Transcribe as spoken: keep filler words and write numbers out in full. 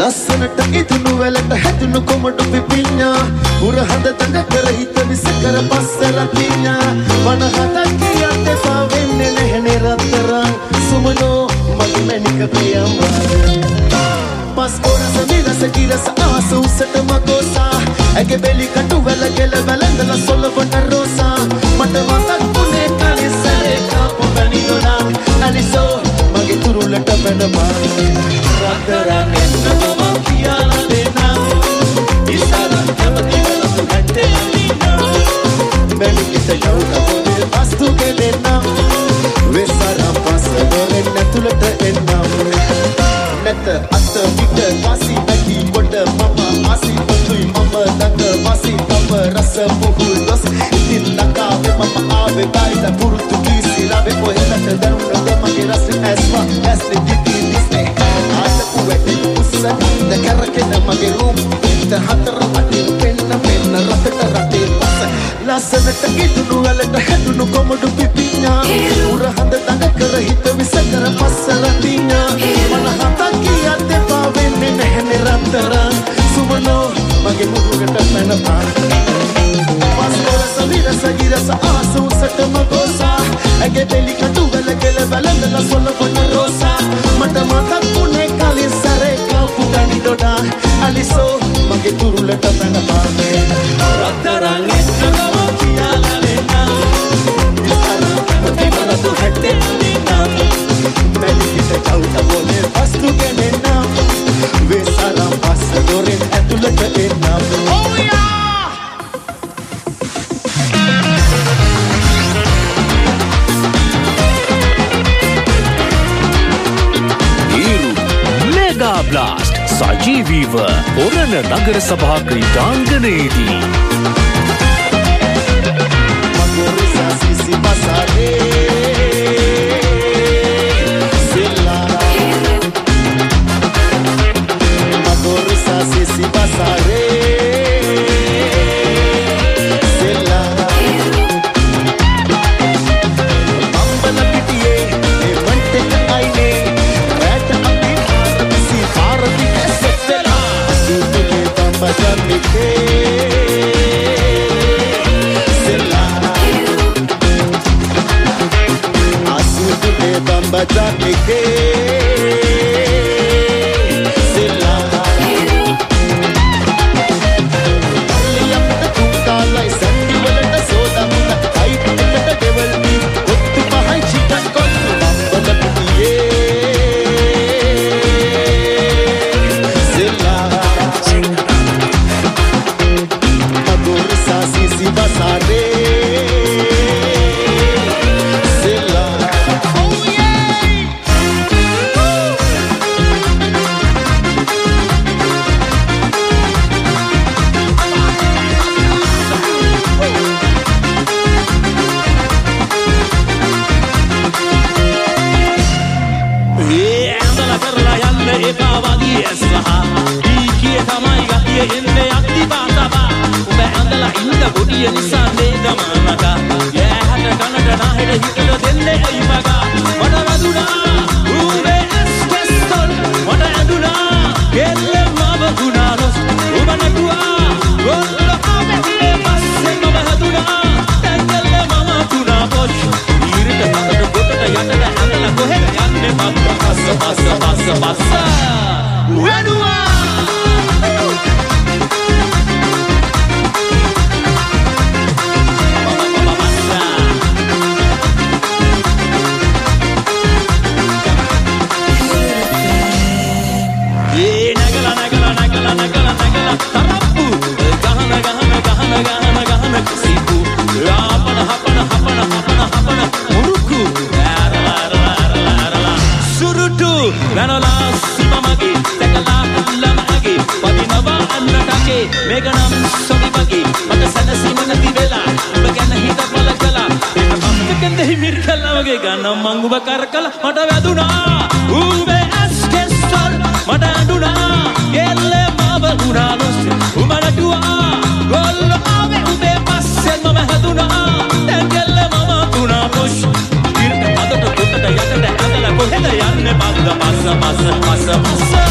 ලස්සනට ඉදුණු වැලට හැදුණු කොමඩු පිපිඤ්ඤා උරහඳ දඟ කර හිත විස කර පස්සල තිඤ්ඤා වනහතක් කියත් එපා වෙන්නේ නැහනේ රත්තරන් සුමනෝ මගේ මැනික ප්‍රියම්වා පස්කොරස මිරස කිරස ආස උසට මගෝසා ඇගේ බෙලි කටු වැල ගෙල වැලඳලා සොලවන රෝසා මට මතක් වුණේ කලින් සැරේ කාපු වැනිනොනා අලිසෝ මගේ තුරුලට පැනපා රත්තරන් එන්න මම කියලා දෙන්නම් ඉස්සරහ කැමති වෙලතු ගැටේ අනිනා මැනිකට යවුන පොඩේ වස්තු ගෙලෙන්නම් වෙසරම් පස්ස දොරෙන් ඇතුළට එන්නම් නැත අත පිට වාසි නැති කොට මම ආසි පොතුයි මම දඟ වාසි තම රස පුහුල් දොස් ඉතින් ලකාවේ මම ආවේ බයිලා පුරුතුගීසි රාවේ කොහෙලට දරුණ දෙමගේ රස ඇස්වා ඇස්ලි දිටි දිස්නේ ආත කුවෙටි උස්ස ද කරකෙන මගේ රූම් ඉත හතර අටින් පෙන්න පෙන්න රටට රටේ පස්ස ලස්සනට ඉදුණු වලට හැදුණු කොමඩු පිපිඤ්ඤා උරහඳ දඟ කර හිත විස කර පස්සල තිඤ්ඤා මනහතක් කියත් එපා වෙන්නේ නැහනේ රත්තරන් සුමනෝ මගේ මුරුකට පැනපා පස්කොරස විරස ගිරස ආස උසට මගෝසා ඇගේ බෙලි කටු වැල ගෙල වැලඳලා සොලවන රෝසා මට මතක් වුණේ කලින් සැරේ කාපු ගනිඩොනා අලිසෝ මගේ තුරුලට පැනපා රත්තරන් එන්න මම කියලා දෙන්නම් ඉස්සරහ කැමති වෙලතු හැටේ අනිනා මැනිකට කවුද බෝලේ වස්තු ගෙනෙන්නම් වෙසරම් පස්ස දොරෙන් ඇතුළට එන්නම් oh yeah Mega Blast සජීවීව ඔරණ නගර සභා ක්‍රීඩාංගණයේදී Magorisa sisi pasare Silla Magorisa sisi pasare Silla Ambala pitiye e vante kaine rat apni si farati setla sutule tamba janike Bamba janike silla Alliya pata kukala sandi walata soda muta height ekata level me kottu pahai chicken kollu bamba pitiye silla Magorisa sisi basare Passa, passa, passa. Uedua. Mangu bakar kala mata vaduna ube askesol mata aduna yelle maba unalos umana dua gol ave ube passen mama haduna tengelle mama tuna push irte padata kutta yata andala kohela yanne padda passa passa passa passa